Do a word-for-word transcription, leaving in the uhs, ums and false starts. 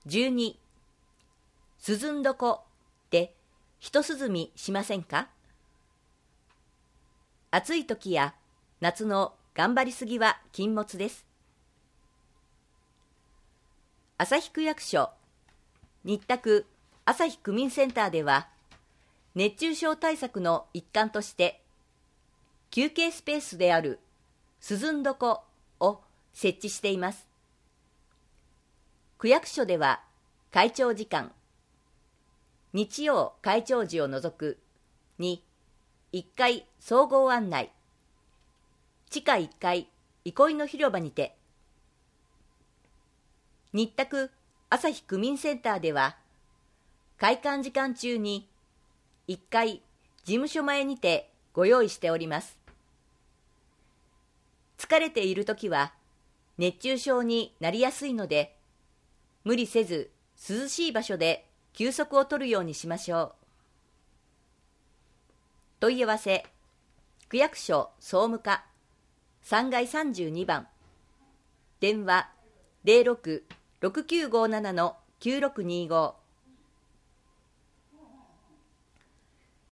じゅうに、涼んどこで一涼みしませんか？暑い時や夏の頑張りすぎは禁物です。旭区役所日卓旭区民センターでは、熱中症対策の一環として休憩スペースである涼んどこを設置しています。区役所では開庁時間、日曜開庁時を除くに、いっかい総合案内、地下いっかい憩いの広場にて、日卓旭区民センターでは開館時間中にいっかい事務所前にてご用意しております。疲れているときは熱中症になりやすいので、無理せず涼しい場所で休息を取るようにしましょう。問い合わせ、区役所総務課さんがいさんじゅうにばん、電話 ゼロろく ろくきゅうごなな きゅうろくにご